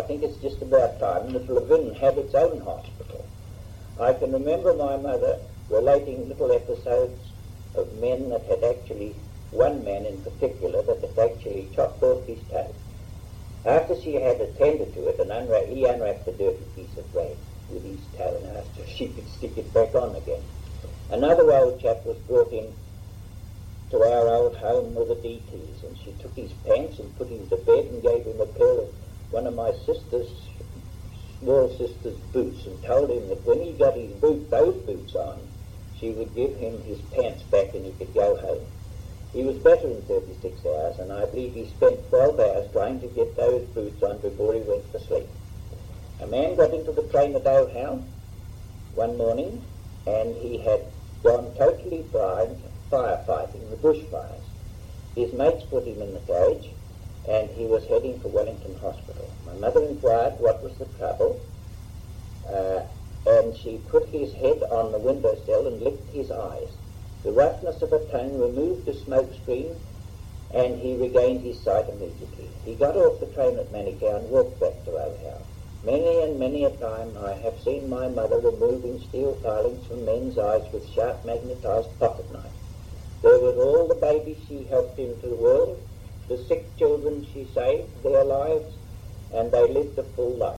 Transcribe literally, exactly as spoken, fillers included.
think it's just about time that Levin had its own hospital. I can remember my mother relating little episodes of men that had actually, one man in particular, that had actually chopped off his toe. After she had attended to it, and unwrapped, he unwrapped the dirty piece of rag with his toe and asked if she could stick it back on again. Another old chap was brought in to our old home with the D Ts, and she took his pants and put him to bed and gave him a pair of one of my sister's, small sister's boots, and told him that when he got his boot, those boots on, she would give him his pants back and he could go home. He was better in thirty-six hours, and I believe he spent twelve hours trying to get those boots on before he went to sleep. A man got into the train at O'Howe one morning, and he had gone totally blind firefighting, the bushfires. His mates put him in the carriage, and he was heading for Wellington Hospital. My mother inquired what was the trouble, uh, and she put his head on the windowsill and licked his eyes. The roughness of her tongue removed the smoke screen, and he regained his sight immediately. He got off the train at Manukau and walked back to O'Howe. Many and many a time I have seen my mother removing steel filings from men's eyes with sharp magnetized pocket knife. There was all the babies she helped into the world, the sick children she saved their lives, and they lived a full life.